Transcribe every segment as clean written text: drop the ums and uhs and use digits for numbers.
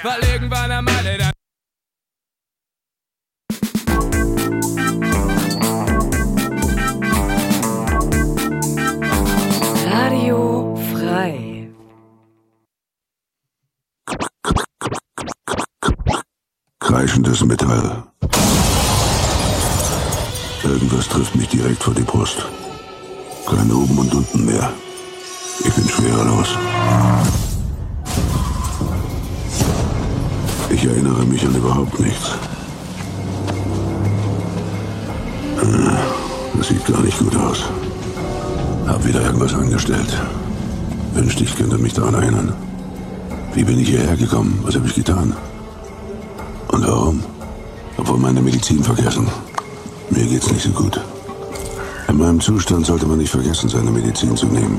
weil irgendwann am Ende dann Radio frei. Kreischendes Metall. Irgendwas trifft mich direkt vor die Brust. Kein Oben und Unten mehr. Ich bin schwerelos. Ich erinnere mich an überhaupt nichts. Das sieht gar nicht gut aus. Hab wieder irgendwas angestellt. Wünschte, ich könnte mich daran erinnern. Wie bin ich hierher gekommen? Was habe ich getan? Und warum? Obwohl meine Medizin vergessen. Mir geht's nicht so gut. In meinem Zustand sollte man nicht vergessen, seine Medizin zu nehmen.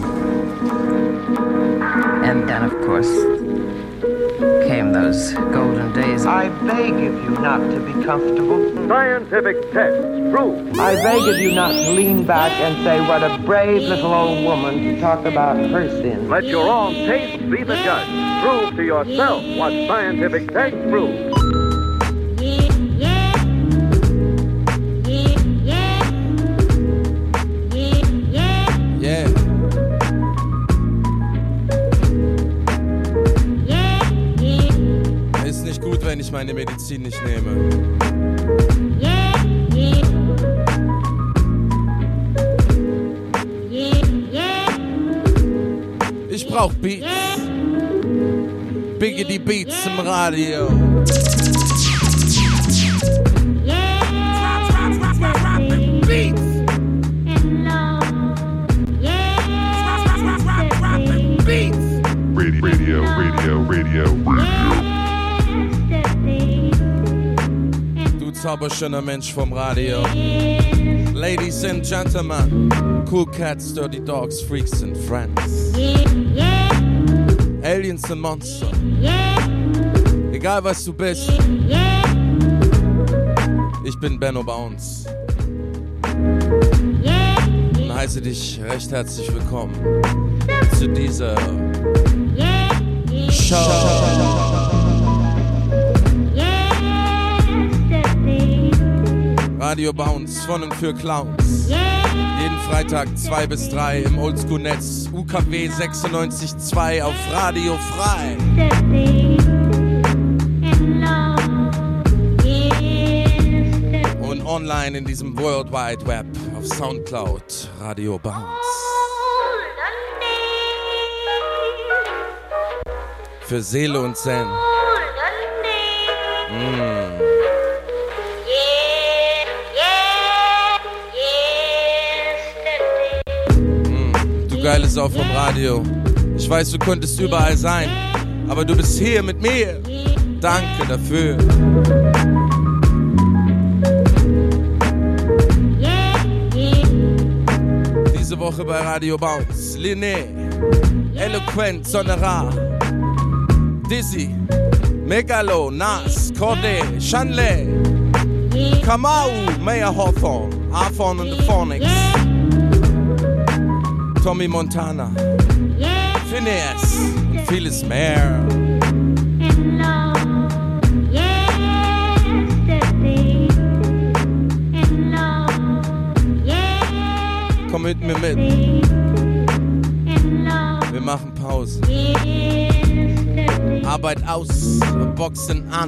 And then, of course, came those golden days. I beg of you not to be comfortable. Scientific tests prove. I beg of you not to lean back and say what a brave little old woman to talk about her sins. Let your own taste be the judge. Prove to yourself what scientific tests prove. Yeah. Ist nicht gut, wenn ich meine Medizin nicht nehme. Ich brauch Beats. Biggity Beats im Radio. Beats. Radio. Du zauberschöner Mensch vom Radio. Ladies and Gentlemen, Cool Cats, Dirty Dogs, Freaks and Friends. Aliens and Monster. Egal was du bist. Ich bin Benno Bounce. Und heiße dich recht herzlich willkommen zu dieser Show. Radio Bounce von und für Clowns. Jeden Freitag 2 bis 3 im Oldschool-Netz. UKW 96.2 auf Radio Frei. Und online in diesem World Wide Web auf Soundcloud. Radio Bounce. Für Seele und Zen. Du geile Sau vom Radio. Ich weiß, du könntest überall sein, aber du bist hier mit mir. Danke dafür. Diese Woche bei Radio Bounce. Linné, Eloquent, Sonnerar, Dizzy, Megalo, Nas, Corday, Shanley, Kamau, Mayer Hawthorne, Arthorne and the Phonics, Tommy Montana, Phineas und vieles mehr. Komm mit mir mit. Wir machen Pause. Arbeit aus, Boxen an.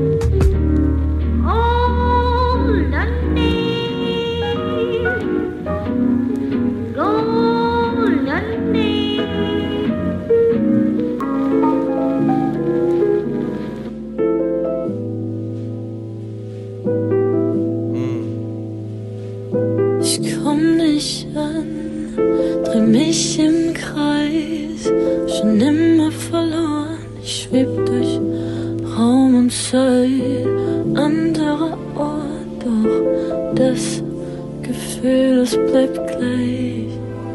Ich komm nicht an, dreh mich im Kreis, schon immer verloren. Ich schweb durch Raum und Zeit, anderer Ort, doch das Gefühl, es bleibt gleich,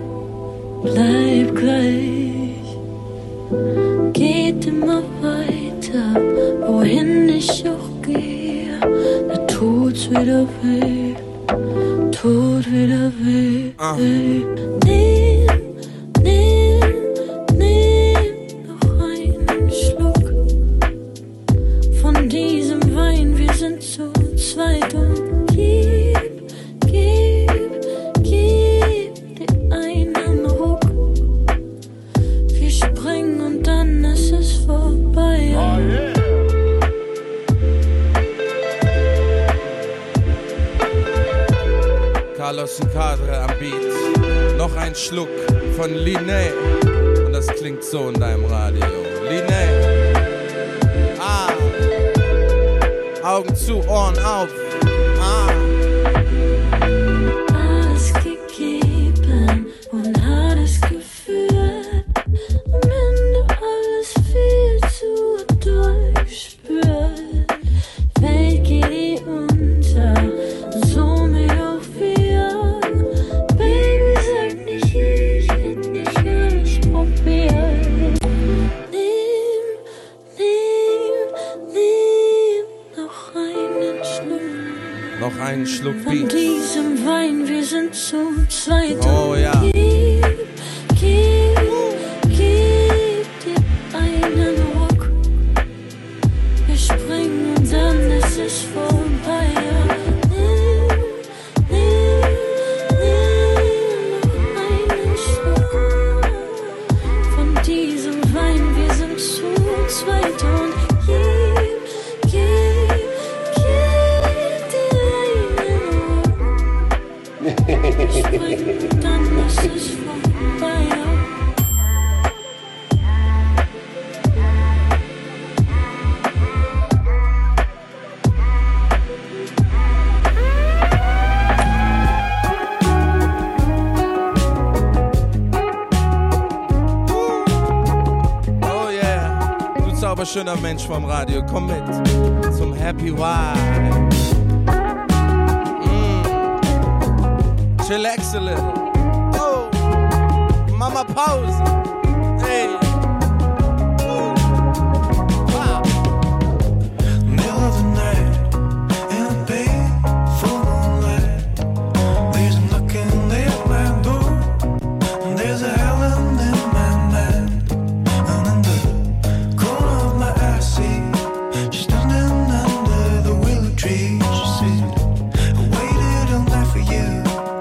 geht immer weiter, wohin ich auch gehe, da tut's wieder weh, tut wieder weh. Nimm noch einen Schluck. Boston Cadre am Beat. Noch ein Schluck von Linné. Und das klingt so in deinem Radio. Linné. Ah. Augen zu, Ohren auf. Ah. Alles gegeben und alles geführt. Am Ende alles viel zu durchspürt. Welt geht unter, somit auch wir. Baby, sag nicht, ich hätte nicht alles probiert. Noch einen Schluck von Beat. diesem Wein, wir sind zu zweit. Oh ja. Gib dir einen Ruck. Wir springen und dann ist es vorbei. Nimm noch einen Schluck von diesem Wein, wir sind zu zweit. Und gib dann ist es vorbei. Oh yeah, du zauberschöner Mensch vom Radio, komm mit zum Happy Wife. Chillax a little. Oh, Mama Pause. Hey. Wow. Middle of the night in a painful moonlight. There's a knocking at my door, and there's a howling in my mind. And in the corner of my eye, see she's standing under the willow tree. She said, "I waited all night for you.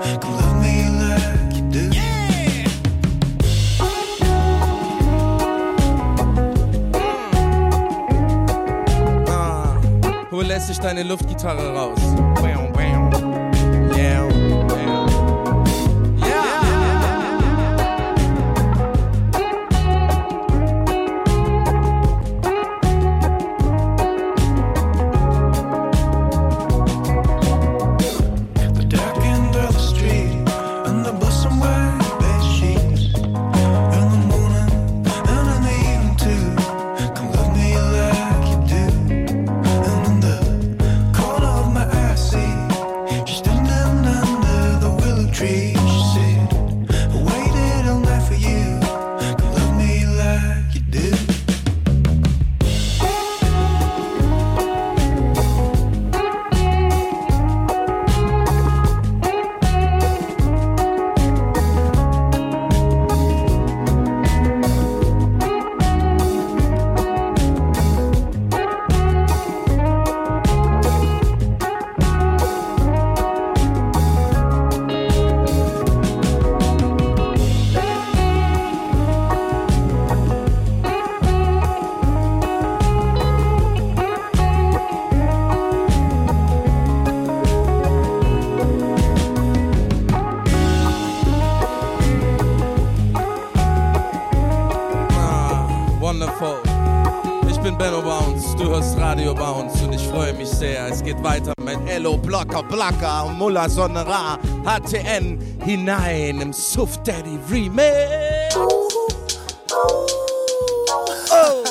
Hol lässig deine Luftgitarre raus. Es geht weiter mit Elo, Blocker, Blacker und Mulla Sonne Ra, HTN hinein im Suff Daddy Remix. Oh.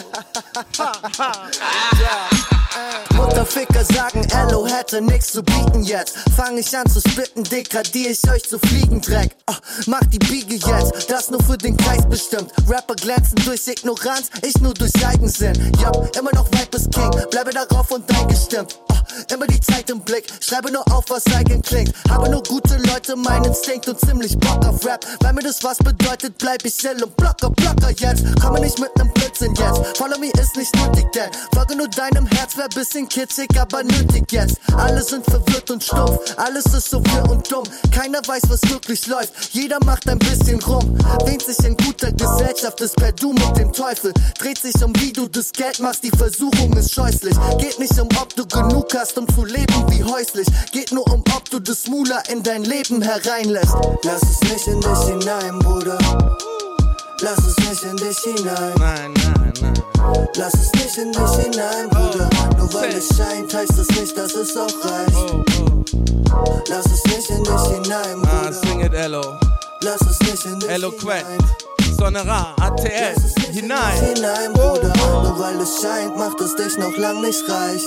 Mutterficker sagen, Elo hätte nix zu bieten jetzt. Fang ich an zu spitten, degradier ich euch zu Fliegendreck. Mach die Biege jetzt, das nur für den Kreis bestimmt. Rapper glänzen durch Ignoranz, ich nur durch Eigensinn. Ja, immer noch weit bis King, bleibe darauf und eingestimmt. Immer die Zeit im Blick, schreibe nur auf, was eigen klingt. Habe nur gute Leute, mein Instinkt und ziemlich Bock auf Rap. Weil mir das was bedeutet, bleib ich still und Blocker jetzt. Komme nicht mit nem Blödsinn jetzt, Follow me ist nicht nötig, denn folge nur deinem Herz, wär bisschen kitschig, aber nötig jetzt. Alle sind verwirrt und stumpf, alles ist so wirr und dumm. Keiner weiß, was wirklich läuft, jeder macht ein bisschen rum. Wähnt sich in guter Gesellschaft, ist per Du mit dem Teufel. Dreht sich um, wie du das Geld machst, die Versuchung ist scheußlich. Geht nicht um, ob du genug hast, hast, um zu leben wie häuslich. Geht nur um, ob du das Mula in dein Leben hereinlässt. Lass es nicht in dich hinein, Bruder. Lass es nicht in dich hinein. Nein, nein, nein. Lass es nicht in dich hinein, Bruder. Nur weil es scheint, heißt es nicht, dass es auch reicht. Lass es nicht in dich hinein, Bruder. Sing it, Elo. Lass es nicht in dich Eloquent. hinein. Sonera, ATL, hinein. Hinein, Bruder. Nur weil es scheint, macht es dich noch lang nicht reich.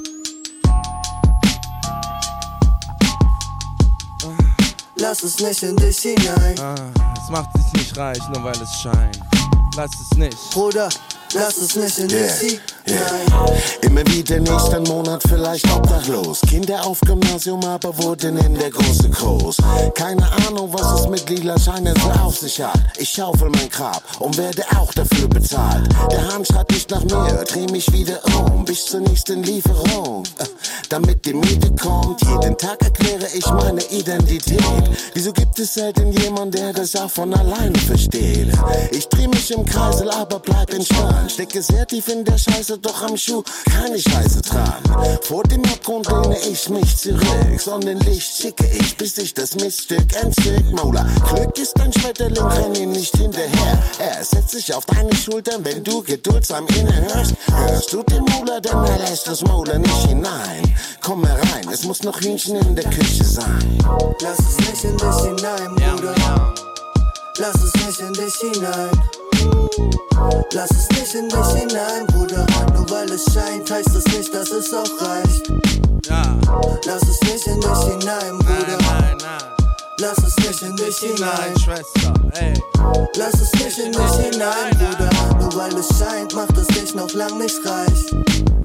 Lass es nicht in dich hinein. Es macht dich nicht reich, nur weil es scheint. Lass es nicht. Bruder, lass es nicht in dich hinein. Immer wieder nächsten Monat vielleicht obdachlos. Kinder auf Gymnasium, aber wurden in der Große groß. Keine Ahnung, was es mit lila Scheinen so auf sich hat. Ich schaufel mein Grab und werde auch dafür bezahlt. Der Hahn schreit nicht nach mir, dreh mich wieder um bis zur nächsten Lieferung. Damit die Miete kommt, jeden Tag erkläre ich meine Identität. Wieso gibt es selten jemand, der das auch von alleine versteht? Ich dreh mich im Kreisel, aber bleib entspannt. Stecke sehr tief in der Scheiße, doch am Schuh keine Scheiße dran. Vor dem Abgrund lehne ich mich zurück. Sonnenlicht schicke ich, bis ich das Miststück entzück. Mola, Glück ist ein Schmetterling, renn ihm nicht hinterher. Er setzt sich auf deine Schultern, wenn du geduldsam inhörst. Hörst du den Mola, denn er lässt das Mola nicht hinein. Komm herein, es muss noch Hühnchen in der Küche sein. Lass es nicht in dich hinein, Bruder. Lass es nicht in dich hinein. Lass es nicht in dich hinein, Bruder. Nur weil es scheint, heißt es nicht, dass es auch reicht. Ja. Lass es nicht in dich hinein, Bruder. Nein, nein. Lass es nicht in dich hinein, Schwester, ey. Lass es nicht in dich hinein, Bruder. Nur weil es scheint, macht es dich noch lang nicht reich.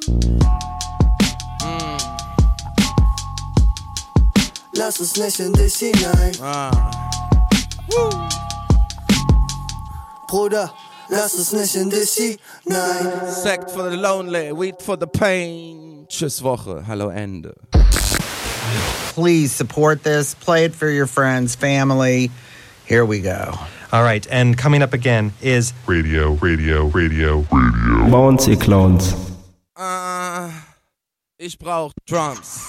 Lass es nicht in dich hinein. Bruder, lass es nicht in dich hinein. Sect for the lonely, weed for the pain. Tschüss Woche, hallo Ende. Please support this. Play it for your friends, family. Here we go. All right, and coming up again is Radio. Bouncy Clones. Ich brauch Drums.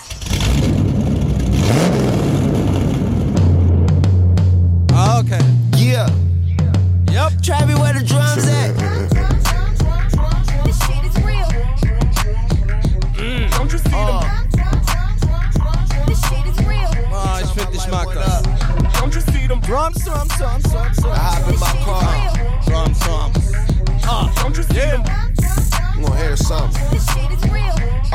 Okay. Yeah. Yep. Travis, where the drums at? This shit is real. Don't you see them? This shit is real. Ich find dich mag das. Don't you see them? Drums. I hop in my car. Drums. Don't you see them? You gonna hear something? This shit is real.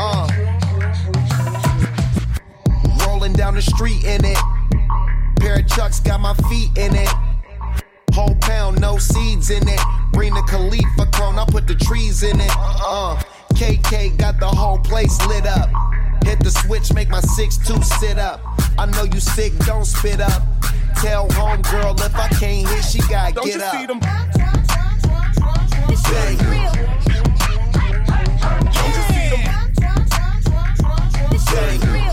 Rolling down the street in it. Pair of Chucks got my feet in it. Whole pound, no seeds in it. Bring the Khalifa cone, I put the trees in it. KK got the whole place lit up. Hit the switch, make my 6'2" sit up. I know you sick, don't spit up. Tell homegirl if I can't hit, she gotta Don't get you up. see them? This shit is real. Don't you see them? This shit is real.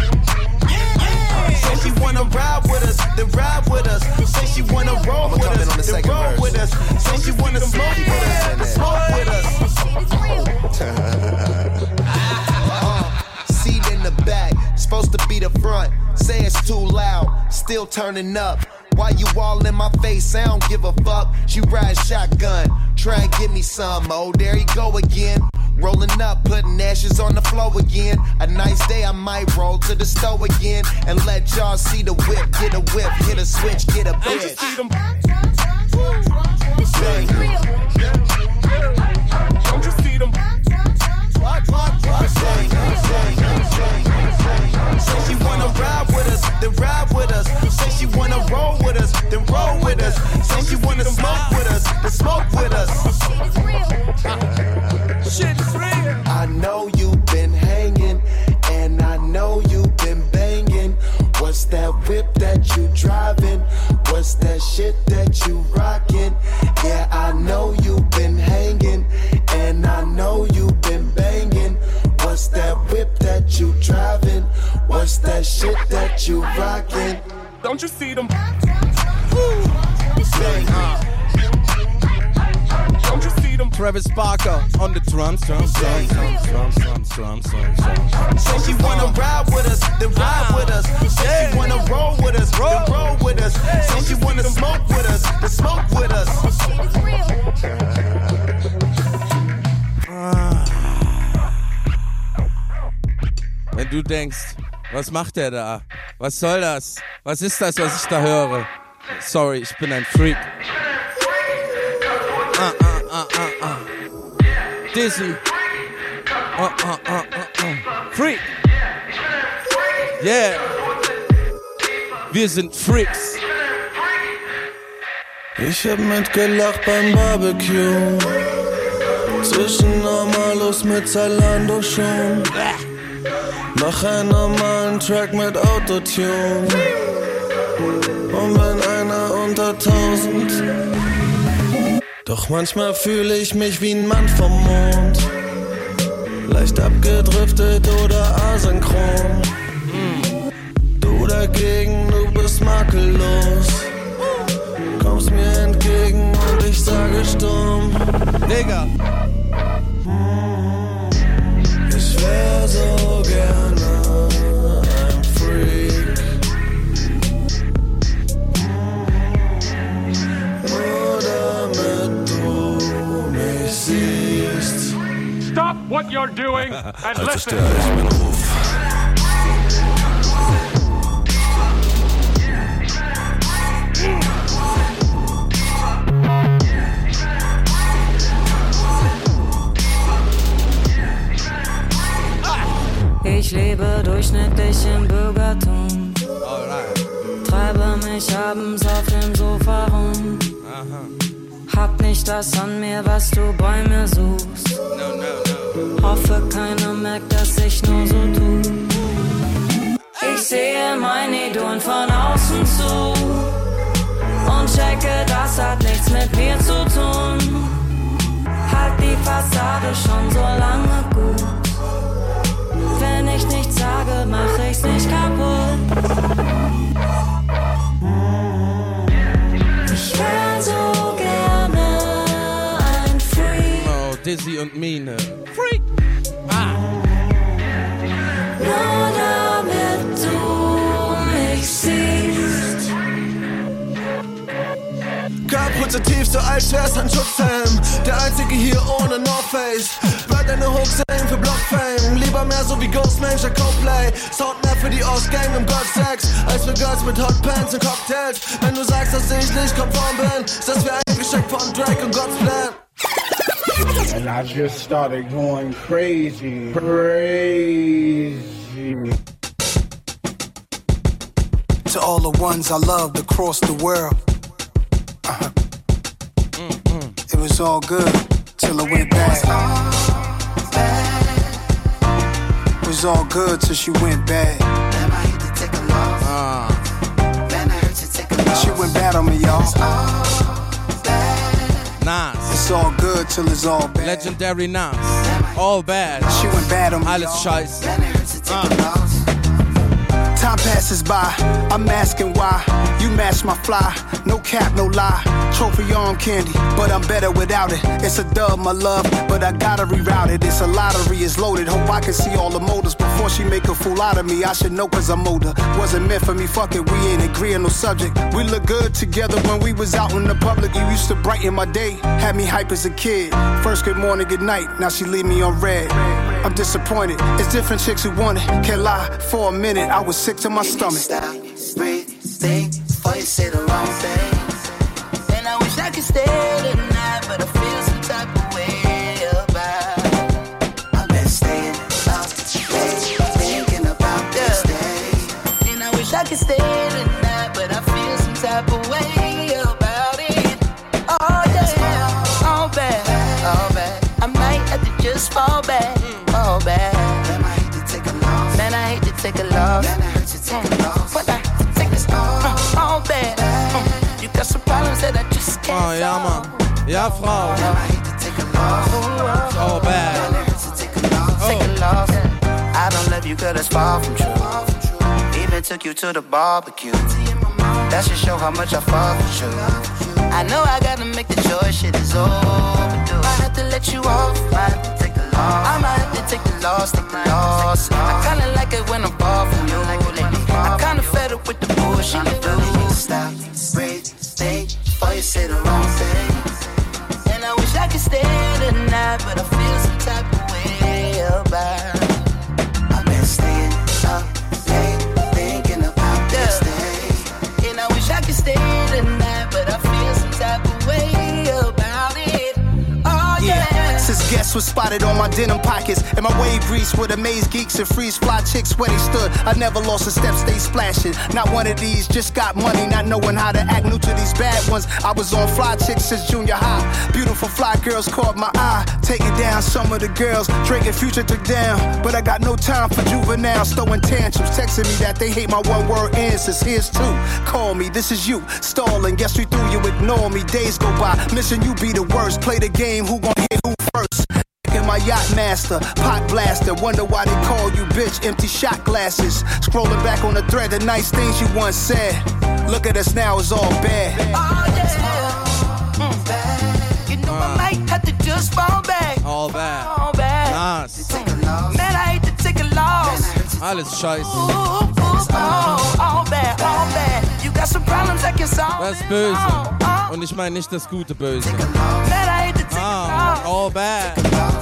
Say she wanna ride with us, then ride with us. Say she wanna roll with us, then roll with us. Say she wanna smoke with us, then smoke with us. Seat in the back, supposed to be the front. Say it's too loud, still turning up. Why you all in my face? I don't give a fuck. She ride shotgun, try and give me some. Oh, there you go again. Rolling up, putting ashes on the floor again. A nice day, I might roll to the store again and let y'all see the whip. Get a whip, hit a switch, get a bitch. This shit is real. Don't you see them? Say she wanna ride with us, then ride with us. Say she wanna roll with us, then roll with us. Say she wanna smoke with us, then smoke with us. Shit is real. I know you've been hanging, and I know you've been banging. What's that whip that you driving? What's that shit that you rocking? Yeah, I know you've been hanging, and I know you've been banging. What's that whip that you driving? What's that shit that you rocking? Don't you see them? This shit is real. Don't you see them? Travis Barker on the drums. Say she wanna ride with us, then ride with us. Say she wanna roll with us, then roll with us. Say she wanna smoke with us, then smoke with us. Wenn du denkst, was macht der da? Was soll das? Was ist das, was ich da höre? Sorry, ich bin ein Freak. Dizzy. Freak. Yeah. Wir sind Freaks. Ich hab mitgelacht beim Barbecue. Zwischen Normalos mit Zalando schon. Mach einen normalen Track mit Autotune. Und wenn einer unter 1000. Doch manchmal fühle ich mich wie ein Mann vom Mond. Leicht abgedriftet oder asynchron. Du dagegen, du bist makellos. Kommst mir entgegen und ich sage stumm. Digga. Ich wär so gerne ein Freak. Nur damit du mich siehst. Stop what you're doing and listen. Ich bin Ruf. Ich lebe durchschnittlich im Bürgertum. Treibe mich abends auf dem Sofa rum. Hab nicht das an mir, was du bei mir suchst. Hoffe, keiner merkt, dass ich nur so tu. Ich sehe mein Idol von außen zu und checke, das hat nichts mit mir zu tun. Halt die Fassade schon so lange gut. Wenn ich nichts sage, mach ich's nicht kaputt. Ich wär so gerne ein Freak. Oh, Dizzy und Mine. Freak. Nur damit du mich siehst. Kapuze tief, so als wär's ein Schutzhelm. Der einzige hier ohne North Face. Bleib deine Hooks für Blockfame. Lieber mehr so wie Ghostman, Coldplay. Sound mehr für die Ostgang im Goldsex als für Girls mit Hotpants und Cocktails. Wenn du sagst, dass ich nicht konform bin, ist das wie ein Geschenk von Drake und God's Plan. And I just started going crazy, crazy. To all the ones I loved across the world. It was all good till it went bad. It was all good till she went bad. Then I hate to take a loss. Then I hurt to take a loss. She went bad on me, y'all. Nas. It's all good till it's all bad. Legendary Nas. All bad. She went bad on me, Alles y'all. scheiße. Then I hurt to take a loss. Time passes by, I'm asking why. You match my fly, no cap, no lie. Trophy arm candy, but I'm better without it. It's a dub, my love, but I gotta reroute it. It's a lottery, it's loaded. Hope I can see all the motives before she make a fool out of me. I should know cause I'm older. Wasn't meant for me, fuck it, we ain't agreeing no subject. We look good together when we was out in the public. You used to brighten my day, had me hype as a kid. First good morning, good night, now she leave me on red. I'm disappointed, it's different chicks who want it. Can't lie, for a minute I was sick to my stomach. Stop, breathe, think before you say the wrong thing. And I wish I could stay tonight, but I feel some type of way about. I've been staying up late, thinking about this day. And I wish I could stay tonight, but I feel some type of way about it. Oh yeah, all bad, all bad. I might have to just fall back, fall back. Then I hate to take a loss. Then I hate to take a loss. Then I hurt to take a loss. But I take this all bad. You got some problems that I just can't Oh, ja, Mann. Ja, Frau. Then I hate to take a loss. All bad. Then I hurt to take a loss. Take a loss. I don't love you 'cause that's far from true. Even took you to the barbecue. That should show how much I fuck with you. I know I gotta make the choice, shit is overdue. I have to let you off, I have to take the loss. I might have to take the loss, take the loss. I kinda like it when I'm far from you. I kinda fed up with the bullshit you do. Stop, breathe, think before you say the wrong thing. And I wish I could stay tonight, but I feel some type of way about. I've been staying up late, thinking about this day. And I wish I could stay tonight, but I feel some type of way about it. Oh yeah. Since guests was spotted on my denim pockets and my wave breeze would amaze geeks and freeze fly chicks where they stood. I never lost a step, stay splashing. Not one of these, just got money, not knowing how to act. New to these bad ones. I was on fly chicks since junior high. Beautiful fly girls caught my eye. Taking down some of the girls Drake and Future took down. But I got no time for juveniles throwing tantrums, texting me that they hate my one word answers. Here's two. Call me, this is you. Stalling, guess we through, you ignore me. Days go by, missing you be the worst. Play the game, who gon' hit who first? In my yacht master, pot blaster. Wonder why they call you bitch, empty shot glasses. Scrolling back on the thread, the nice things you once said. Look at us now, it's all bad. Oh yeah. You know I might have to just fall back. All bad. All bad. Nice. Man, I hate to take a loss. Alles scheiße. All bad, all bad. You got some problems I can solve. Das ist böse. Und ich meine nicht das gute Böse. All bad.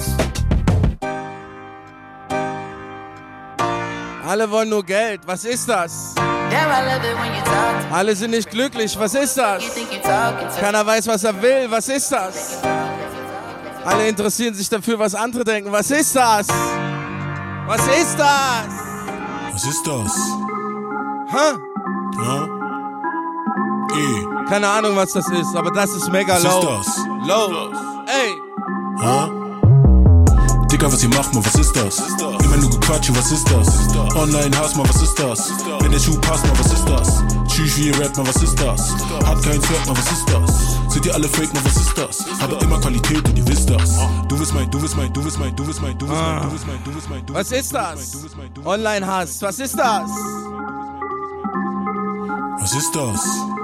Alle wollen nur Geld. Was ist das? Alle sind nicht glücklich. Was ist das? Keiner weiß, was er will. Was ist das? Alle interessieren sich dafür, was andere denken. Was ist das? Was ist das? Was ist das? Hä? Ja? Keine Ahnung, was das ist, aber das ist mega low. Was ist das? Low. Ey. Hä? Digga, was ihr macht, man, was ist das? Immer nur Gequatsche, was ist das? Online-Hass, man, was ist das? Wenn der Schuh passt, man, was ist das? Tschüss, wie ihr rappt, man, was ist das? Hat keinen Flirt, man, was ist das? Seid ihr alle fake, man, was ist das? Habe immer Qualität und ihr wisst das. Du bist mein, du bist mein, du bist mein, du bist mein, du bist mein, du bist mein, du bist mein, du Was ist das? Online-Hass, was ist das? Was ist das?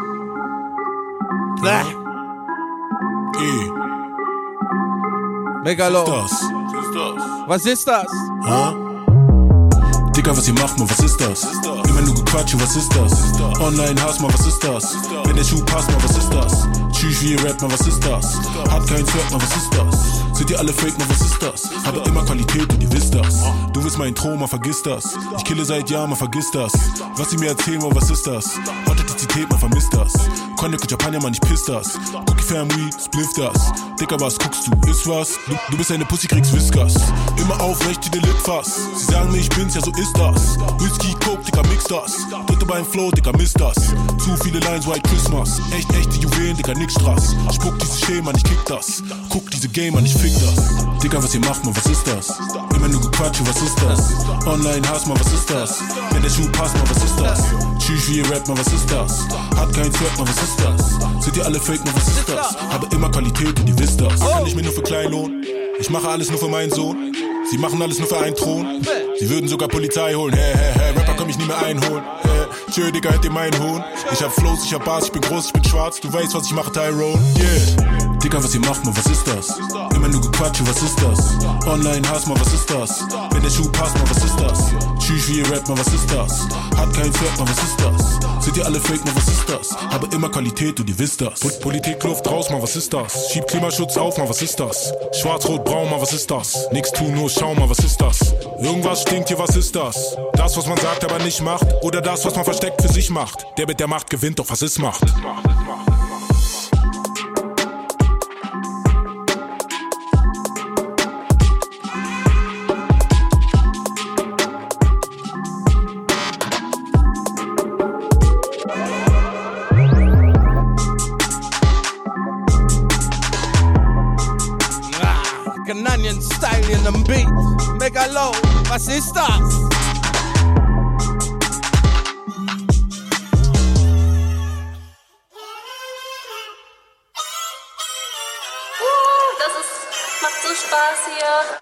Megalo. Was ist das? Was ist das? Hä? Digga, was ihr macht, man, was ist das? Immer nur Gequatsche, was ist das? Online-Hass, man, was ist das? Wenn der Schuh passt, man, was ist das? Tschüss, wie ihr rappt, man, was ist das? Hat keinen Flirt, man, was ist das? Seid ihr alle fake, man, was ist das? Habe immer Qualität und ihr wisst das. Du bist mein Traum, man, vergiss das. Ich kille seit Jahren, man, vergiss das. Was sie mir erzählen, man, was ist das? Authentizität, man, vermisst das. Cognac und Champagner, man, ich piss das. Cookie Family, spliff das. Digga, was guckst du, ist was? Du bist eine Pussy, kriegst Whiskas. Immer aufrecht wie der Litfass. Sie sagen mir, ich bin's, ja, so ist das. Whisky, Coke, Digga, mix das. Dritte beim Flow, Digga, misst das. Zu viele Lines, White Christmas. Echte Juwelen, Digga, nix Straß. Spuck dieses Schema, ich kick das. Guck diese Game an, ich fick das. Digga, was ihr macht, man, was ist das? Immer nur Gequatsche, was ist das? Online-Hass, man, was ist das? Wenn der Schuh passt, man, was ist das? Tschüss, wie ihr rappt, man, was ist das? Hat keinen Flirt, man, was ist das? Seid ihr alle fake, man, was ist das? Habe immer Qualität und ihr wisst das. Kann ich mir nur für Kleinlohn. Ich mache alles nur für meinen Sohn. Sie machen alles nur für einen Thron. Sie würden sogar Polizei holen. Rapper komm ich nie mehr einholen. Tschö, Digga, hört ihr meinen Hohn? Ich hab Flows, ich hab Bars, ich bin groß, ich bin schwarz. Du weißt, was ich mache, Tyrone. Yeah. Digga, was ihr macht, man, was ist das? Immer nur Gequatsche, was ist das? Online-Hass, man, was ist das? Wenn der Schuh passt, man, was ist das? Tschüss, wie ihr rappt, man, was ist das? Hat keinen Flirt, man, was ist das? Seid ihr alle fake, man, was ist das? Habe immer Qualität und ihr wisst das. Politik, Luft raus, man, was ist das? Schieb Klimaschutz auf, man, was ist das? Schwarz-Rot-Braun, man, was ist das? Nix tun, nur schau mal, was ist das? Irgendwas stinkt hier, was ist das? Das, was man sagt, aber nicht macht? Oder das, was man versteckt für sich macht? Der mit der Macht gewinnt, doch was ist Macht? Canadian Style in dem Beat. Megalo, was ist das? Macht so Spaß hier.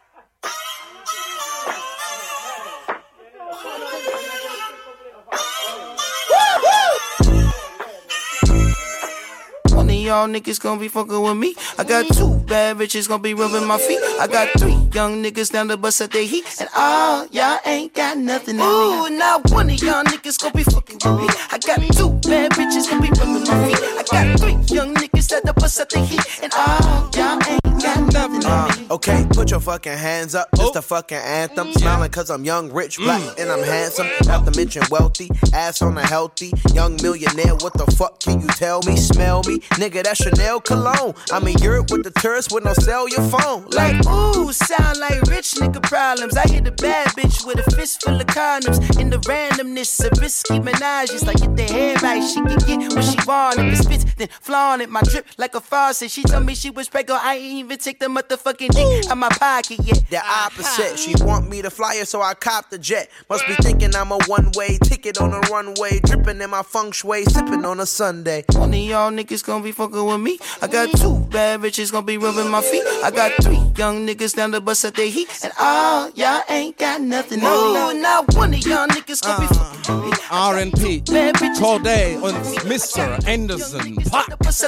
Only y'all niggas gonna be fucking with me. I got 2 bad bitches gonna be rubbing my feet. I got 3 young niggas down the bus at their heat. And all y'all ain't got nothing on me. Ooh, not one of y'all niggas gonna be fucking with me. I got 2 bad bitches gonna be rubbing my feet. I got 3 young niggas at the bus at their heat. And all y'all ain't got nothing on me. Okay, put your fucking hands up. It's the fucking anthem. Smiling cause I'm young, rich, black, and I'm handsome. Not to mention wealthy, ass on a healthy young millionaire. What the fuck can you tell me? Smell me? Nigga, that's Chanel cologne. I'm in Europe with the tourists with no cellular phone. Like, ooh, sound like rich nigga problems. I hit a bad bitch with a fist full of condoms. In the randomness of risky menages. Like, get the hair right, she can get what she want. If it spits, then flaunt it. My drip like a faucet. She told me she was pregnant. I ain't even take the motherfucking dick out my pocket yet. The opposite. She want me to fly her, so I cop the jet. Must be thinking I'm a one-way ticket on a runway. Dripping in my feng shui, sipping on a Sunday. One of y'all niggas gonna be fucking with me. I got 2 bad bitches gonna be rubbing my feet. I got 3 young niggas down the bus at their heat. And all y'all ain't got nothing on me. Not one of y'all niggas gonna be fucking with me. R&P, Corday und Mr. Anderson Paak.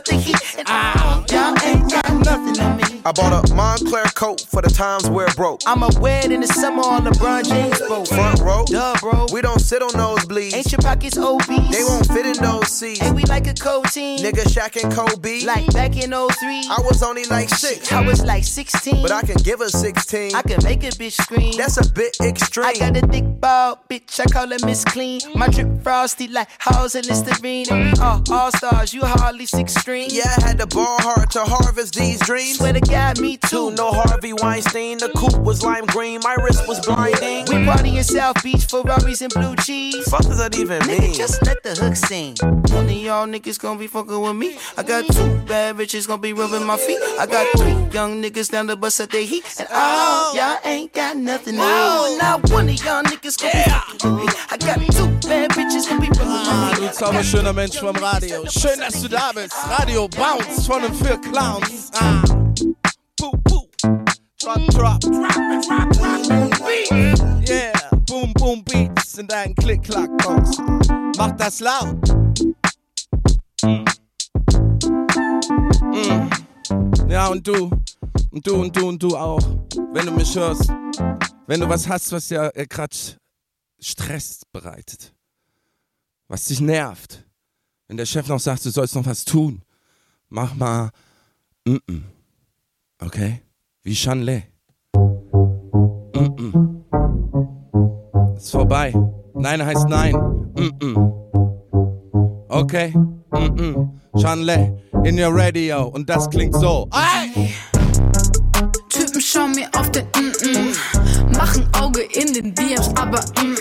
Y'all ain't got nothing on me. I bought a Montclair coat for the times where it broke. I'ma wear it in the summer on LeBron James boat. Front row? Duh, bro. We don't sit on nosebleeds. Ain't your pockets obese? They won't fit in those seats. And we like a cold team. Nigga Shaq and Kobe. Like back in 03. I was only like 6. I was like 16. But I can give her 16. I can make a bitch scream. That's a bit extreme. I got a thick ball, bitch. I call her Miss Clean. My drip frosty like Halls and Listerine. And we all stars. You hardly 6'3". Yeah, I had to ball hard to harvest these dreams. Swear to God, me too. No Harvey Weinstein. The coupe was lime green. My wrist was blinding. We party in South Beach, Ferraris and blue cheese. Fuck does that even mean? Nigga, just let the hook sing. One of y'all niggas gonna be fucking with me. I got 2 bad bitches gonna be rubbing my feet. I got 3 young niggas down the bus at their heat. And all y'all ain't got nothing on me. Not one of y'all niggas gonna be fucking with me. I got 2 bad bitches gonna be rubbing my feet. Du zauberschöner Mensch vom Radio. Schön, dass du da bist. Radio Bounce von und für Clowns. Boo, boo. Drop. Yeah, boom, boom Beats in deinen Klick-Klack-Box. Mach das laut. Ja, und du auch. Wenn du mich hörst, wenn du was hast, was dir gerade Stress bereitet, was dich nervt, wenn der Chef noch sagt, du sollst noch was tun, mach mal okay? Wie Chanley. Ist vorbei. Nein heißt nein. Okay? Chanley in your radio. Und das klingt so. Ay! Typen schauen mir auf den machen Auge in den DMs, aber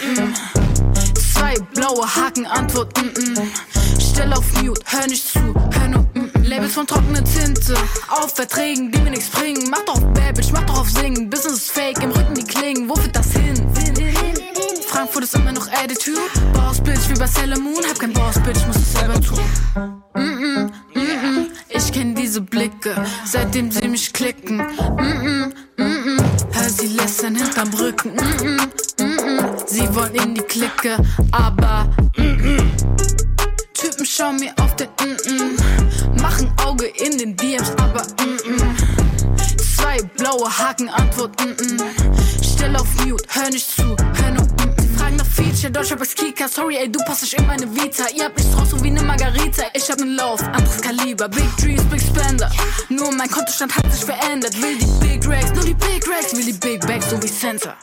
2 blaue Haken, Antwort Stell auf Mute, hör nicht zu, hör nur Labels von trockener Tinte, auf Verträgen, die mir nichts bringen. Mach doch auf Bad Bitch, mach doch auf Singen. Business ist fake, im Rücken die Klingen. Wo führt das hin? Frankfurt ist immer noch Attitude. Boss Bitch wie bei Sailor Moon. Hab kein Boss Bitch, muss es selber tun. Ich kenn diese Blicke, seitdem sie mich klicken. Hör sie lästern hinterm Rücken. Sie wollen in die Clique, aber Typen schauen mir auf den machen Auge in den DMs, aber 2 blaue Haken, Antwort Stell auf Mute, hör nicht zu, hör nur Sie fragen nach Feature, Deutscher bei Kika. Sorry ey, du passt nicht in meine Vita. Ihr habt nichts draus, so wie ne Margarita. Ich hab nen Lauf, anderes Kaliber. Big Trees, Big Spender. Nur mein Kontostand hat sich verändert. Will die Big Racks, nur die Big Racks. Will die Big Bags, so wie Center.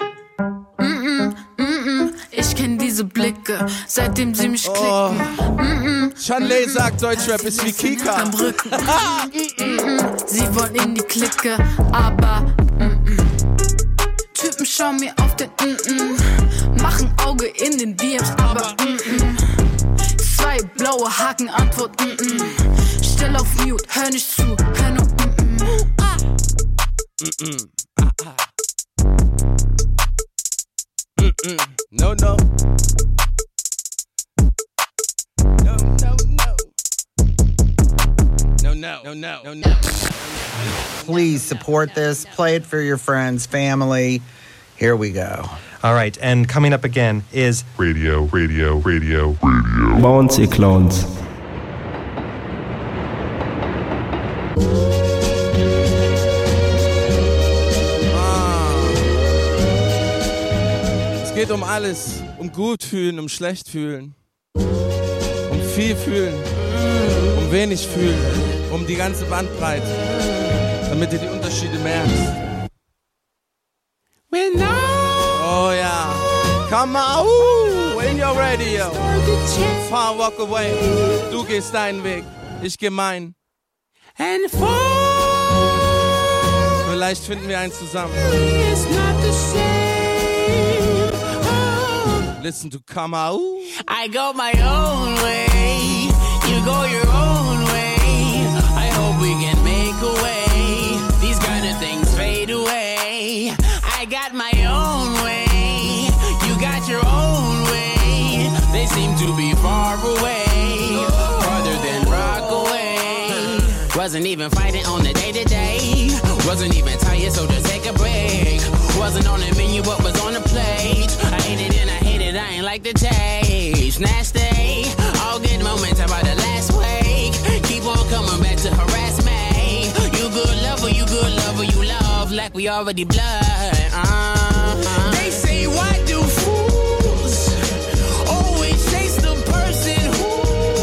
Ich kenn diese Blicke, seitdem sie mich klicken. Chanley sagt, Deutschrap ist wie Kika. Sie wollen in die Clique, aber Typen schauen mir auf den machen Auge in den DMs, aber 2 blaue Haken, Antwort Stell auf Mute, hör nicht zu, hör nur No. No. Please support this. Play it for your friends, family. Here we go. All right, and coming up again is Radio. Bouncy Clowns. geht um alles. Um gut fühlen, um schlecht fühlen. Um viel fühlen. Um wenig fühlen. Um die ganze Bandbreite. Damit du die Unterschiede merkst. Oh ja. Come on. When you're ready, yo. Far walk away. Du gehst deinen Weg. Ich geh meinen. And vielleicht finden wir einen zusammen. Listen to come out. I go my own way. You go your own way. I hope we can make a way. These kind of things fade away. I got my own way. You got your own way. They seem to be far away. Farther than Rockaway. Wasn't even fighting on the day-to-day. Wasn't even tired, so just take a break. Wasn't on the menu, but was on the plate. I ate it and I hate it, I ain't like the taste. Nasty, all good moments about the last week. Keep on coming back to harass me. You good lover, you love like we already blood. They say, why do fools always chase the person who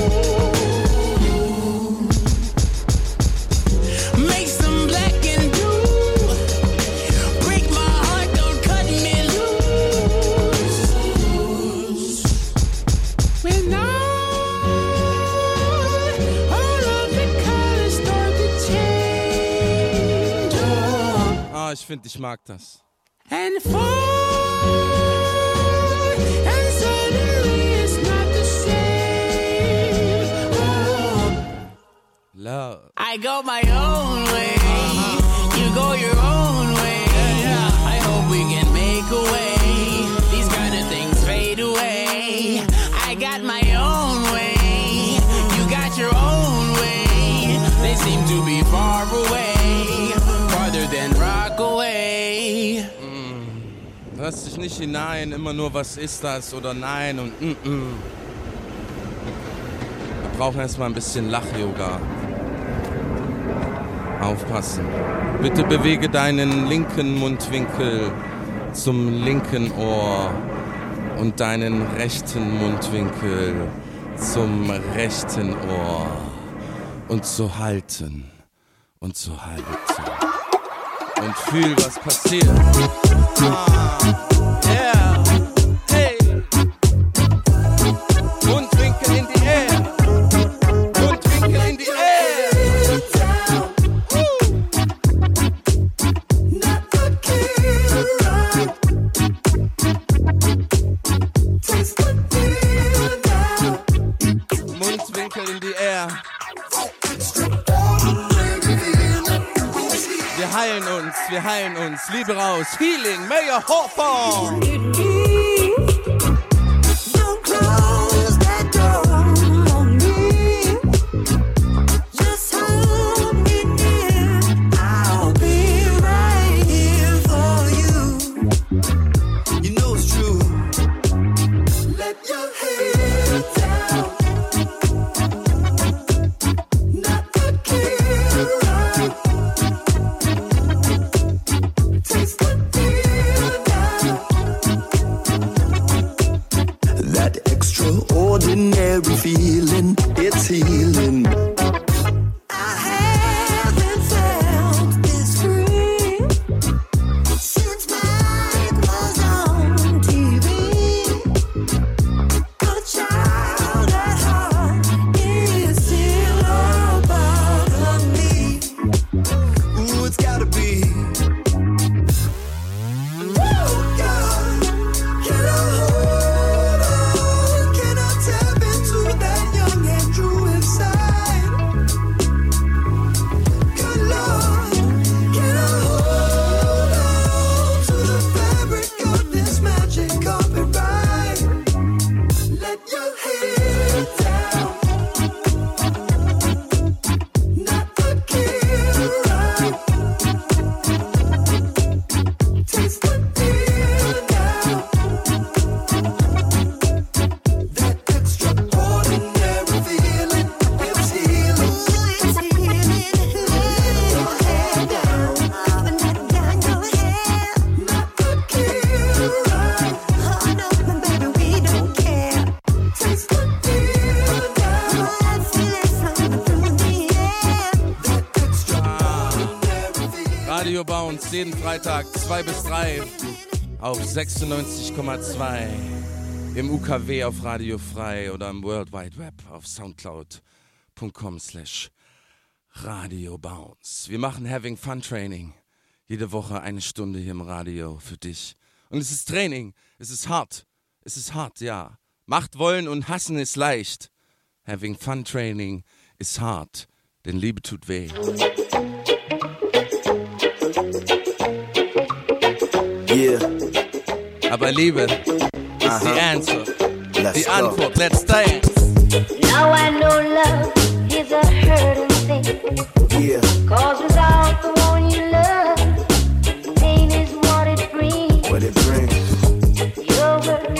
makes them black and blue? Break my heart, don't cut me loose. When all of the colors start to change. Ah, ich finde, ich mag das. And fall, and suddenly it's not the same. Oh. Love. I go my own way, you go your own way. I hope we can make a way. These kind of things fade away. I got my own way, you got your own way. They seem to be far away, farther than Rockaway. Hörst dich nicht hinein, immer nur was ist das oder nein und Wir brauchen erstmal ein bisschen Lach-Yoga. Aufpassen. Bitte bewege deinen linken Mundwinkel zum linken Ohr und deinen rechten Mundwinkel zum rechten Ohr. Und zu halten. Und zu halten. Und fühl, was passiert. Yeah, hey. Mundwinkel in die Air. Mundwinkel in die Air. Mundwinkel in die Air. Wir heilen uns, Liebe raus, Healing, Mayor Hawthorne. Don't close that door on me. Just hold me near. I'll be right here for you. You know it's true. Let your head down. Not the killer. Taste the deal now. That extraordinary feeling, it's healing. I haven't felt this free since Mike was on TV. A child at heart is still a part of me. Ooh, it's gotta be. Woo, God, can I hold on? Can I tap into that young Andrew inside? Bounce, jeden Freitag 2 bis 3 auf 96,2 im UKW auf Radio Frei oder im World Wide Web auf soundcloud.com/Radio Bounce. Wir machen Having Fun Training. Jede Woche 1 Stunde hier im Radio für dich. Und es ist Training, es ist hart, ja. Macht wollen und hassen ist leicht. Having Fun Training ist hart, denn Liebe tut weh. Yeah. Aber Liebe ist die Answer. Die Antwort, let's dance. Now I know love is a hurting thing. Yeah. Cause without the one you love, pain is what it brings. What it brings. Your word,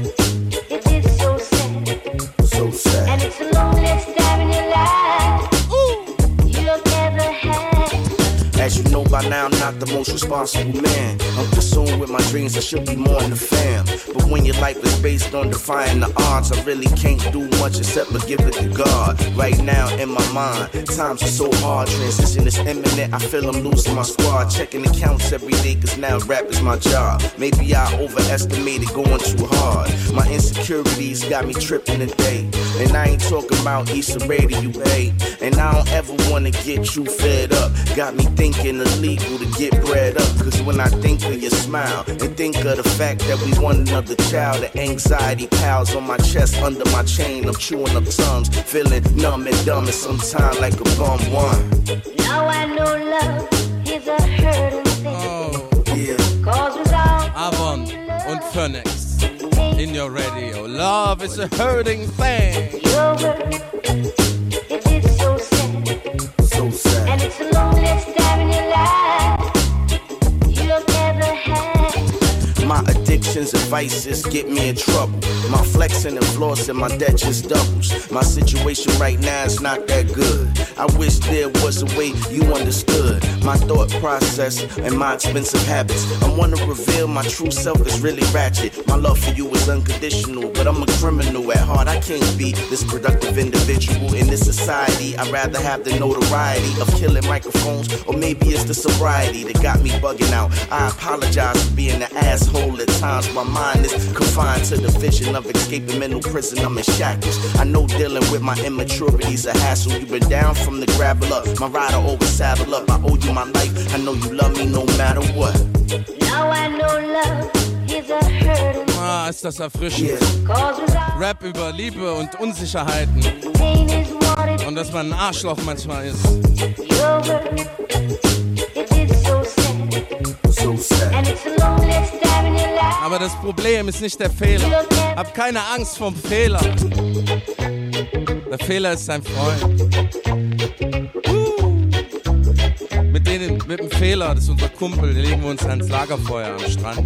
it is so sad. So sad. And it's the loneliest time in your life. You've ever had. As you know by now, I'm not the most responsible man. I'm consumed with my dreams, I should be more in the fam. But when your life is based on defying the odds, I really can't do much except but give it to God. Right now in my mind, times are so hard, transition is imminent, I feel I'm losing my squad. Checking accounts every day, cause now rap is my job. Maybe I overestimated going too hard. My insecurities got me tripping today. And I ain't talking about Issa Rae to you, hey. And I don't ever wanna get you fed up. Got me thinking illegal to get bread up. Cause when I think of your smile and think of the fact that we want another child, the anxiety piles on my chest under my chain. I'm chewing up tongues, feeling numb and dumb and sometimes like a bum one. Now I know love is a hurting thing. Yeah. Cause without Avon und Phoenix in your radio. Love is a hurting thing. your word, it is so sad. So sad. And it's the loneliest time in your life you've ever had. My addictions and vices get me in trouble. My flexing and flossing, my debt just doubles. My situation right now is not that good. I wish there was a way you understood my thought process and my expensive habits. I wanna reveal my true self is really ratchet. My love for you is unconditional, but I'm a criminal at heart. I can't be this productive individual in this society. I'd rather have the notoriety of killing microphones, or maybe it's the sobriety that got me bugging out. I apologize for being an asshole at times. My mind is confined to the vision of escaping mental prison. I'm in shackles. I know dealing with my immaturity's a hassle. You've been down from the gravel up. My rider always saddle up. I owe you my life. I know you love me no matter what. Now I know love is a hurting thing. Ah, ist das erfrischend. Cause without Rap über Liebe und Unsicherheiten. pain is what it Und dass man ein Arschloch manchmal ist. your word, it is so sad. So sad. And it's the loneliest time in your life. Aber das Problem ist nicht der Fehler. Hab keine Angst vom Fehler. Der Fehler ist dein Freund. Mit dem Fehler, das ist unser Kumpel, den legen wir uns ans Lagerfeuer am Strand.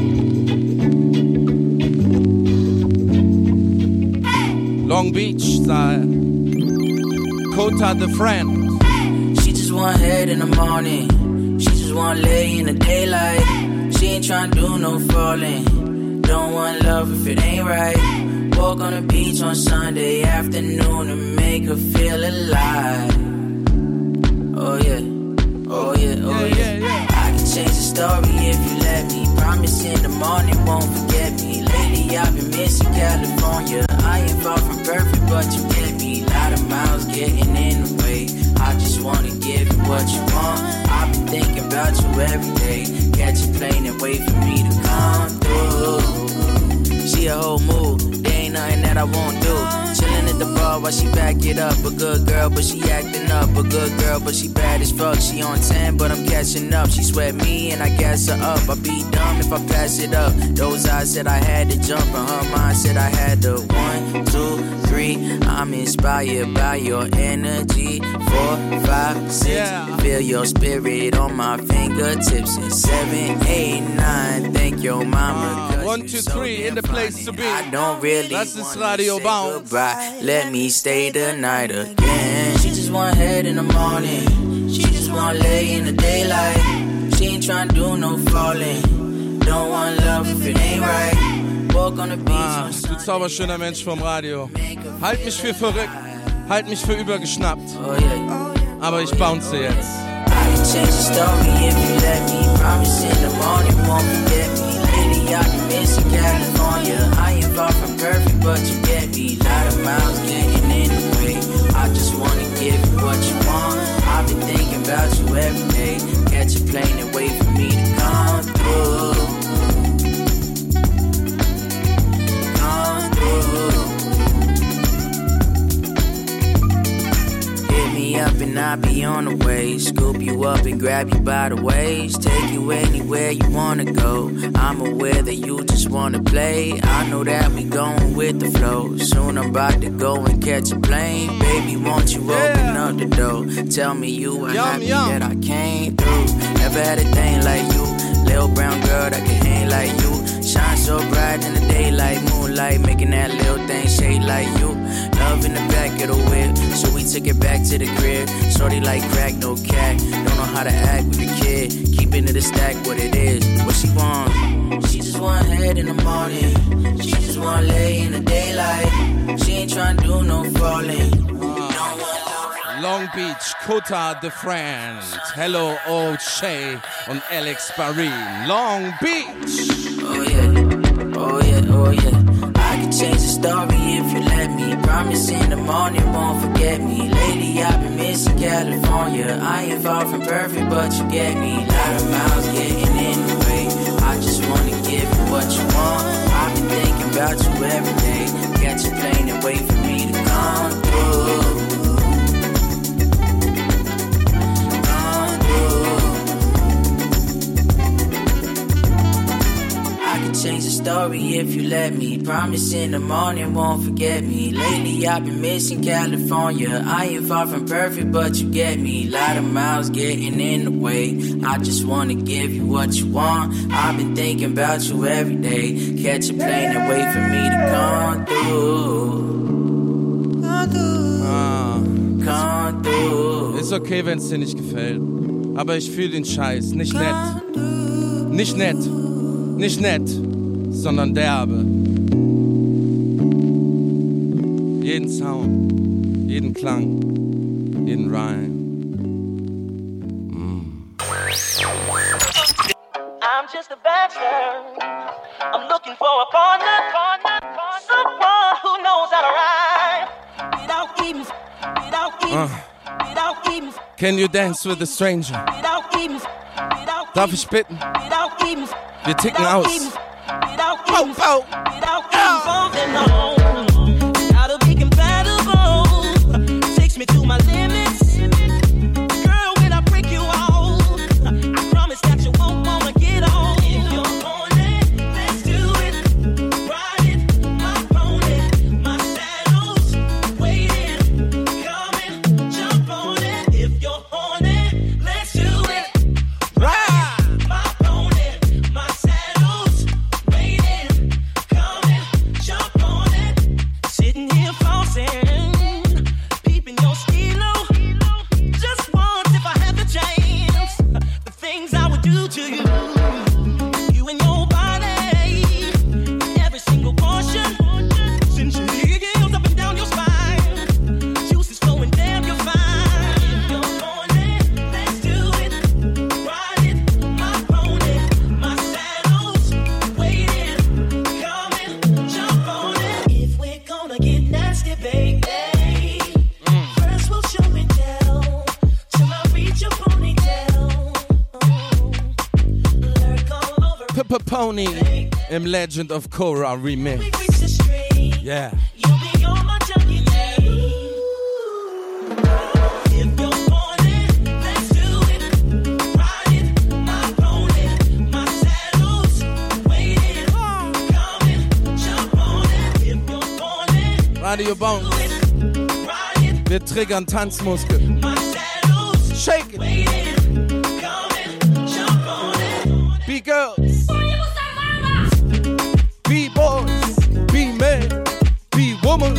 Long Beach, sah Kota the Friend. She just want head in the morning. She just want lay in the daylight. She ain't tryna do no falling. Don't want love if it ain't right. Walk on the beach on Sunday afternoon and make her feel alive. Oh yeah, oh yeah, oh yeah. I can change the story if you let me. Promise in the morning won't forget me. Lately I've been missing California. I ain't far from perfect, but you get me. Lot of miles getting in the way. I just wanna give you what you want. I've been thinking about you every day. Catch a plane and wait for me to come through. She a whole mood, there ain't nothing that I won't do. Chillin' at the bar while she back it up. A good girl, but she acting up. A good girl, but she bad as fuck. She on 10, but I'm catching up. She sweat me and I gas her up. I'd be dumb if I pass it up. Those eyes said I had to jump, and her mind said I had to 1, 2, 3. I'm inspired by your energy. 4, 5, 6. Feel your spirit on my fingertips. And 7, 8, 9. Thank your mama. 1, 2, 3 in the place to be. I don't really Das ist Radio Bounce. Let me stay the night again. She just want head in the morning. She just want lay in the daylight. She ain't tryna do no falling. Don't want love if it ain't right. Walk on the beach. Du zauberschöner Mensch vom Radio. Halt mich für verrückt. Halt mich für übergeschnappt. Aber ich bounce jetzt. I can change the story if you let me. Promise in the morning won't forget me. Lately I've been missing California. I ain't far from perfect, but you get me. Lot of miles getting in the way. I just wanna give you what you want. I've been thinking about you every day. Catch a plane and wait for me to come through. Come through. Hit me up and I'll be on the way. Scoop you up and grab you by the waist. Take you anywhere you wanna go. I'm aware that you just wanna play. I know that we going with the flow. Soon I'm about to go and catch a plane. Baby, won't you open up the door? Tell me you are happy that I came through. Never had a thing like you. Little brown girl that can hang like you. Shine so bright in the daylight, moonlight, making that little thing shade like you. Love in the back of the whip, so we took it back to the crib. Shorty like crack, no cat. Don't know how to act with a kid. Keeping it a stack, what it is. What she want? She just want head in the morning. She just want lay in the daylight. She ain't trying to do no falling. Long Beach, Kota de France. Hello, Old Shay und Alex Barry. Long Beach. Oh yeah, oh yeah, oh yeah. I can change the story if you let me. Promise in the morning won't forget me. Lately I've been missing California. I ain't far from perfect, but you get me. Lot of miles getting in the way. I just wanna give you what you want. I've been thinking about you every day. Catch a plane and wait for me to come through. Change the story if you let me. Promise in the morning won't forget me. Lately I've been missing California. I ain't far from perfect, but you get me. Lot of miles getting in the way. I just wanna give you what you want. I've been thinking about you every day. Catch a plane and wait for me to come through. Come through. Ist okay, wenn's dir nicht gefällt. Aber ich fühl den Scheiß. Nicht nett. Nicht nett. Nicht nett, sondern derbe. Jeden Sound, jeden Klang, jeden Rhyme. I'm just a bachelor. I'm looking for a partner. Someone who knows how to ride. Without even. Can you dance with a stranger? Darf ich bitten? Wir ticken aus. Pow, pow. Gotta be compatible. Takes me to my limits. Girl, when I break you off, I promise that you won't wanna get off. If you're on it, let's do it. Ride it, my pony, my saddle's waiting. Come and jump on it. If you're on it, let's do it. Ride my pony, my saddle's waiting. Come and jump on it. Sitting here flossing, peeping your stilo. Just once if I had the chance, the things I would do to you. You and your body, every single portion. Since your heels up and down your spine, juices flowing, damn, you're fine. If you're on it, let's do it. Ride it, my pony, my saddle's waiting. Come and jump on it. If we're gonna get nasty, baby, first we'll show it down till I reach your ponytail. Lurk all over. Pony im Legend of Korra Remix. Reach the street. Yeah. You'll be on my junkie day. If you're on it, let's do it. Ride it, my pony, my saddle's waiting. Come and jump on it. If you're on it, Radio Bounce. ride it, Wir triggern Tanzmuskel. my saddle's Shake it. waiting. Come and jump on it. Be girls. Be boys. Be men. Be woman.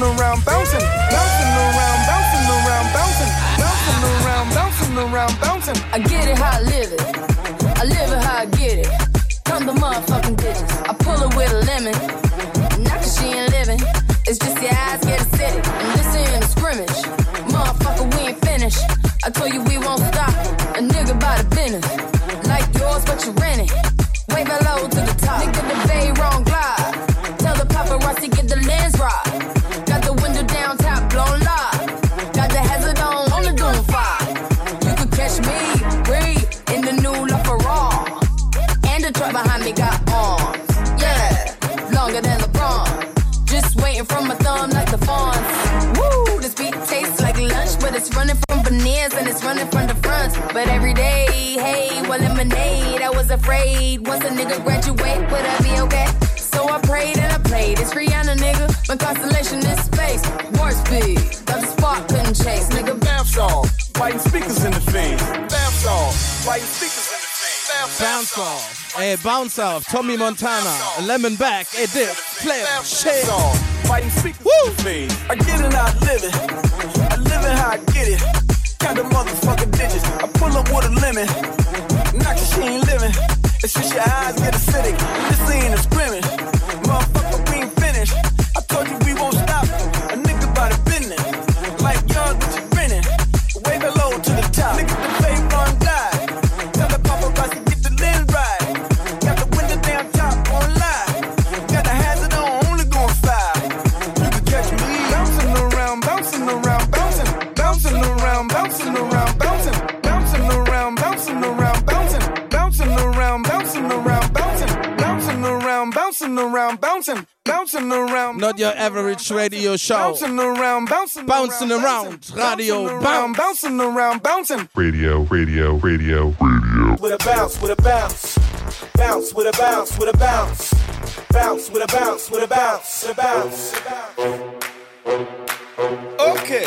bouncing around, bouncing, bouncing around, bouncing around, bouncing, bouncing around, bouncing around, bouncing. I get it how I live it. I live it how I get it. Come the motherfucking digits. I pull it with a lemon. Not cause she ain't living. It's just your eyes get acidic. And this ain't a scrimmage. Motherfucker, we ain't finished. I told you we won't stop. A nigga by the business. Like yours, but you rent it. Wave it low to the top. Nigga, the bay wrong glide. Tell the paparazzi get the lens right. Got the window down, top blown live. Got the hazard on, only doing fire. You could catch me, breathe, in the new LaFerrari. And the truck behind me got arms. Yeah, longer than LeBron. Just waiting from my thumb like the fawns. Woo, this beat tastes like lunch, but it's running from veneers and it's running from the front. But every day, hey, well, lemonade. I was afraid once a nigga graduate, would I be okay? So I prayed and I played. It's Rihanna, nigga. My constellation is space. Warp speed. Got the spark, couldn't chase, nigga. Bounce off, fighting speakers in the face. Bounce off, fighting speakers in the face. Bounce off, ey, bounce off. Tommy Montana, Lemon Back, ey, dip, flip, shit. Fighting speakers in the face. I get it how I live it. I live it how I get it. Count the motherfucking digits. I pull up with a lemon. Not cause she ain't living. It's just your eyes get acidic. This ain't a scrimmage. Motherfucker, we ain't finished. I told you we won't stop. A nigga by the business. Like young, but you grinning. Wave it low to the top. Nigga, the fame run die. Tell the paparazzi get the lens right. Got the window down top on live. Got the hazard on, only going 5. You can catch me bouncing around, bouncing around, bouncing, bouncing around, bouncing around, bouncing, bouncing around, bouncing around, bouncing, bouncing around, bouncing around, bouncing, bouncing around, bouncing around, bouncing, bouncing around. Not your average radio show. Bouncing around, bouncing around, radio, bounce. Bouncing around, bouncing. Radio. With a bounce, with a bounce. Bounce with a bounce, with a bounce. Bounce with a bounce, with a bounce, with a bounce. Okay.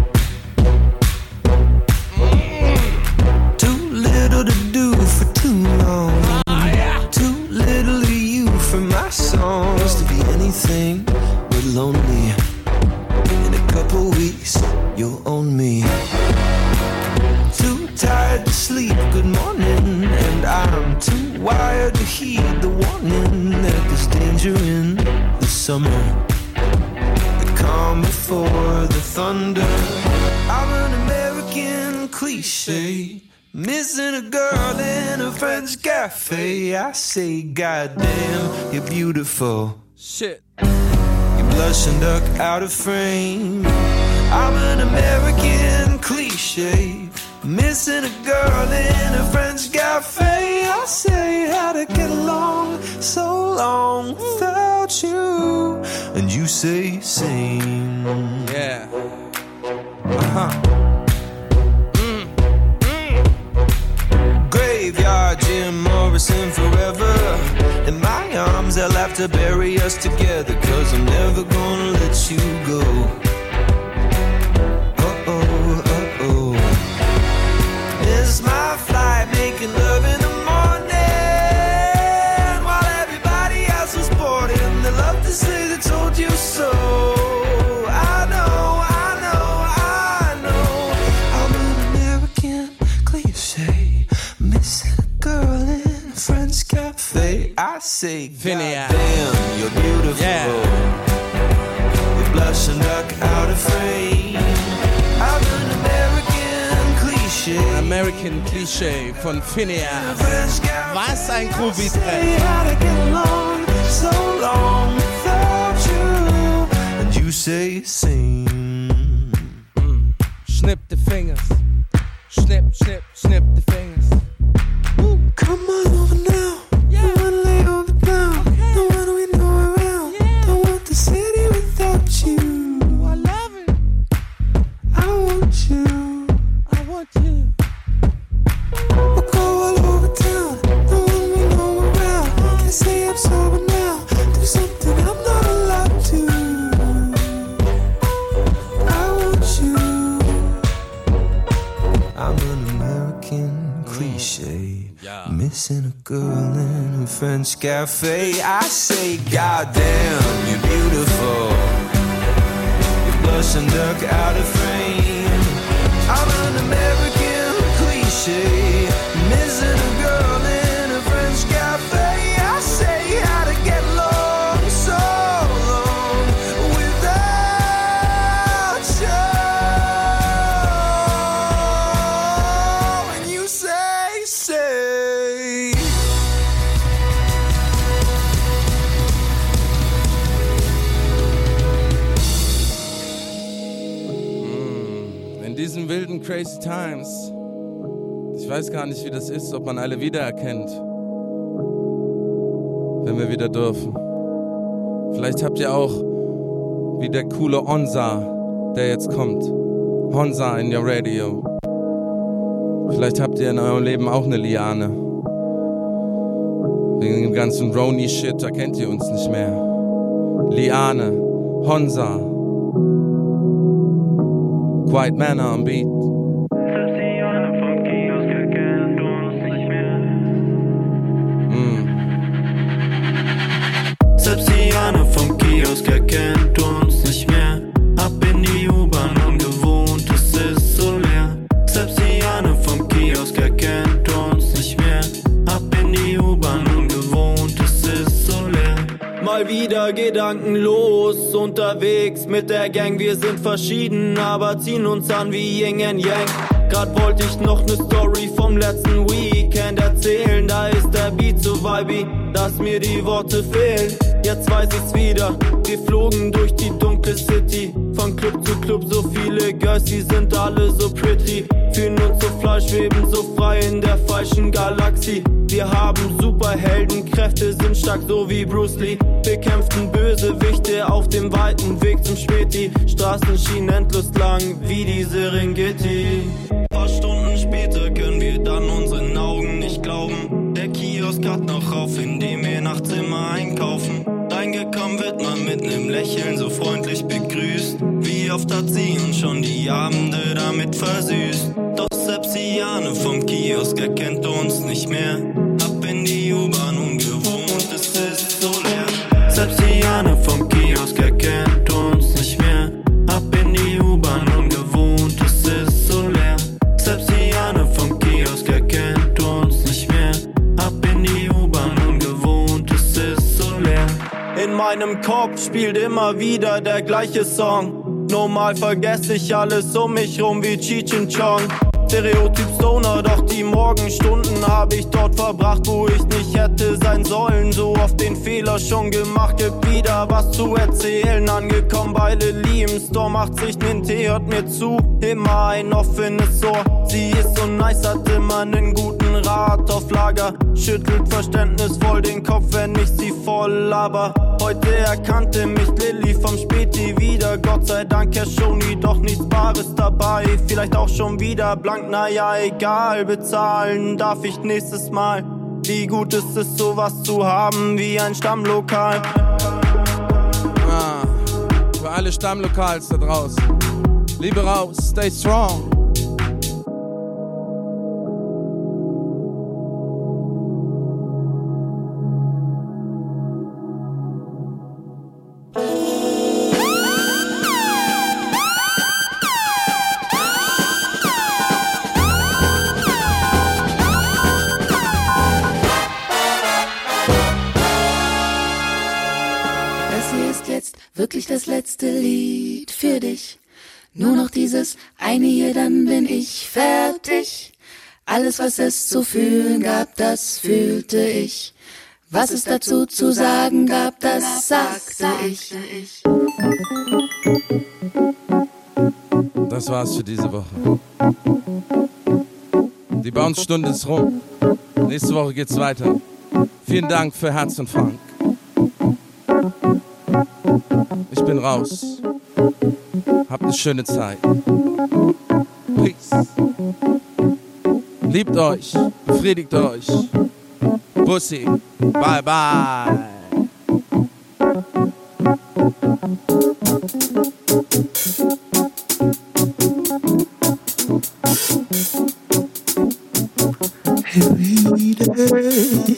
Too little to do for too long. Too little of you for my songs to be anything but lonely. In a couple weeks, you'll own me. Too tired to sleep, good morning. And I'm too wired to heed the warning that there's danger in the summer. The calm before the thunder. I'm an American cliche. Missing a girl in a French cafe. I say, goddamn, you're beautiful. Shit. You blush and duck out of frame. I'm an American cliche. Missing a girl in a French cafe. I say, how to get along so long without you. And you say, same. Yeah. Graveyard, Jim Morrison forever. In my arms, they'll have to bury us together. 'Cause I'm never gonna let you go. It's my flight, making love in the morning, while everybody else was boarding. They love to say they told you so. I know. I'm an American cliche, missing a girl in a French cafe. I say, goddamn, you're beautiful. Yeah. You blush and duck out of frame. I'm an American Cliché von Phineas. Was ein Groovy-Track. So long without you. And you say sing. Snip the fingers. Snip the fingers. Ooh, come on over now. Yeah. I wanna lay over down. Okay. Don't wanna we know around. Yeah. Don't want the city without you. I love it. I want you. We'll go all over town. Don't want me know around. Can't say I'm sober now. Do something I'm not allowed to. I want you. I'm an American cliche. Yeah. Missing a girl in a French cafe. I say, goddamn, you're beautiful. blush and duck out of frame. I'm an American cliche, missing a girl in a French cafe. I say how to get along so long without you. And you say. In diesen wilden Crazy Times, ich weiß gar nicht, wie das ist, ob man alle wiedererkennt, wenn wir wieder dürfen. Vielleicht habt ihr auch, wie der coole Onza, der jetzt kommt, Honza in your radio. Vielleicht habt ihr in eurem Leben auch eine Liane. Wegen dem ganzen Roni-Shit, da kennt ihr uns nicht mehr. Liane, Honza, Quiet Manor am Beat. Selbst Diana vom Kiosk erkennt uns nicht mehr. Ab in die U-Bahn, ungewohnt, es ist so leer. Selbst Diana vom Kiosk erkennt uns nicht mehr. Ab in die U-Bahn, ungewohnt, es ist so leer. Mal wieder gedankenlos unterwegs mit der Gang. Wir sind verschieden, aber ziehen uns an wie Yin and Yang. Grad wollte ich noch ne Story vom letzten Weekend erzählen. Da ist der Beat so vibey, dass mir die Worte fehlen. Jetzt weiß ich's wieder, wir flogen durch die dunkle City. Von Club zu Club, so viele Girls, die sind alle so pretty. Fühlen uns so fly, schweben so frei in der falschen Galaxie. Wir haben Superheldenkräfte, sind stark so wie Bruce Lee. Bekämpften Bösewichte auf dem weiten Weg zum Späti. Straßen schienen endlos lang wie die Serengeti. Paar Stunden später können wir dann unseren Augen nicht glauben. Der Kiosk hat noch auf, indem wir nachts immer einkaufen. Reingekommen wird man mit nem Lächeln so freundlich begrüßt. Wie oft hat sie uns schon die Abende damit versüßt. Doch selbst Diane vom Kiosk erkennt uns nicht mehr. Ab in die U-Bahn, ungewohnt, es ist so leer. Selbst Diane vom Kiosk erkennt uns nicht mehr. Ab in die U-Bahn, ungewohnt, es ist so leer. Selbst Diane vom Kiosk erkennt uns nicht mehr. Ab in die U-Bahn, ungewohnt, es ist so leer. In meinem Kopf spielt immer wieder der gleiche Song. Normal vergesse ich alles um mich rum wie Cheech and Chong. Stereotyp Stoner, doch die Morgenstunden hab ich dort verbracht, wo ich nicht hätte sein sollen. So oft den Fehler schon gemacht, gibt wieder was zu erzählen. Angekommen bei Lily im Store, macht sich nen Tee, hört mir zu. Immer ein offenes Ohr, sie ist so nice, hat immer nen guten Rat auf Lager. Schüttelt verständnisvoll den Kopf, wenn ich sie voll laber. Heute erkannte mich Lilly vom Späti wieder. Gott sei Dank Herr Shoni, doch nichts Bares dabei. Vielleicht auch schon wieder blank, naja egal. Bezahlen darf ich nächstes Mal. Wie gut ist es sowas zu haben wie ein Stammlokal. Für alle Stammlokals da draußen. Liebe raus, stay strong. Wirklich das letzte Lied für dich. Nur noch dieses eine hier, dann bin ich fertig. Alles, was es zu fühlen gab, das fühlte ich. Was es dazu zu sagen gab, das sagte ich. Das war's für diese Woche. Die Bounce-Stunde ist rum. Nächste Woche geht's weiter. Vielen Dank für Herz und Funk. Ich bin raus. Habt eine schöne Zeit. Peace. Liebt euch. Befriedigt euch. Bussi. Bye, bye. Every day.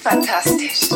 fantastisch.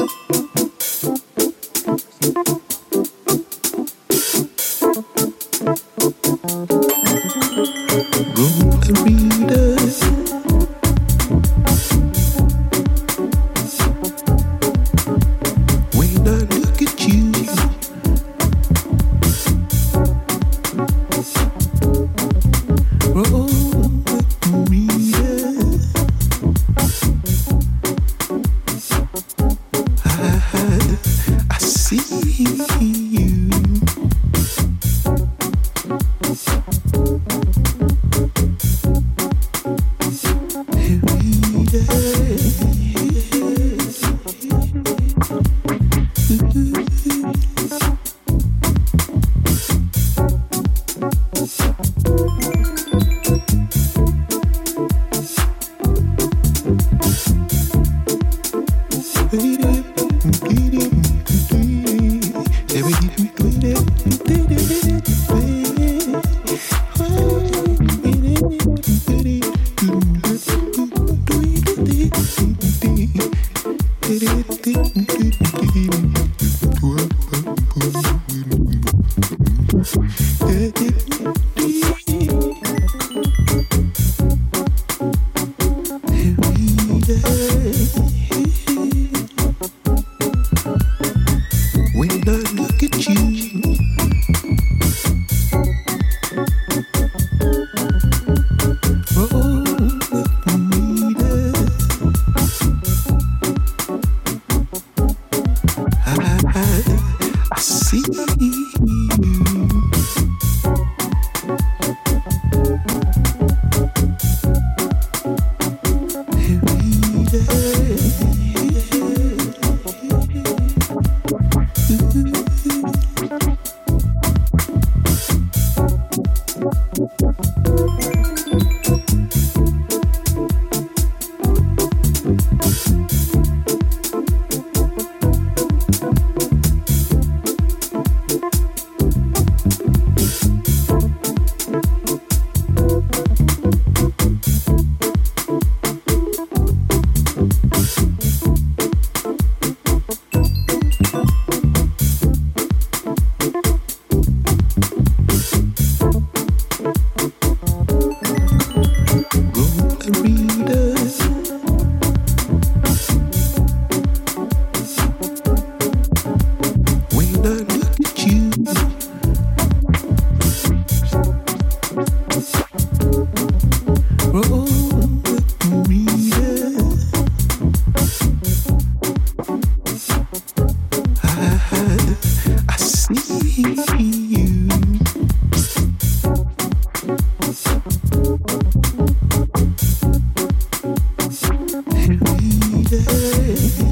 Hey.